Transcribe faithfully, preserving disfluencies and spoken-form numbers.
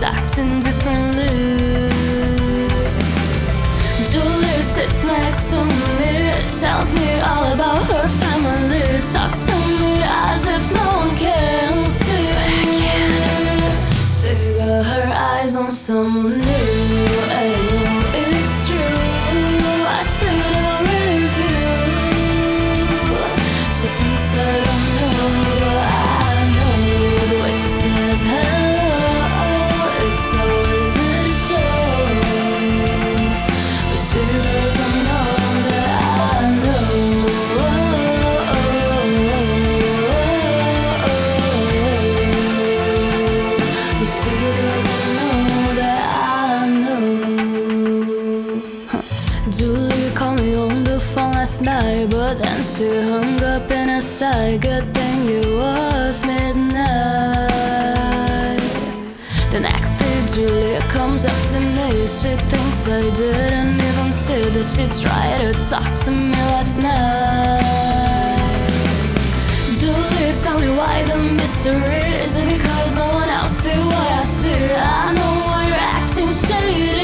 she's acting differently. Julie sits next to me, tells me all about her family, talks to me as if no one can see. But I can't. She got her eyes on someone new. I know it's true. I see the review. She thinks I don't know, but I know the way she says hello. It's always a show, but she doesn't know that I know. But she doesn't know that I know. Huh. Julie called me on the phone last night, but then she hung up in her side. Good thing it was midnight. The next day Julia comes up to me. She thinks I didn't even see that she tried to talk to me last night. Julie, tell me why the mystery. Is it because no one else see what I see? I know why you're acting shady.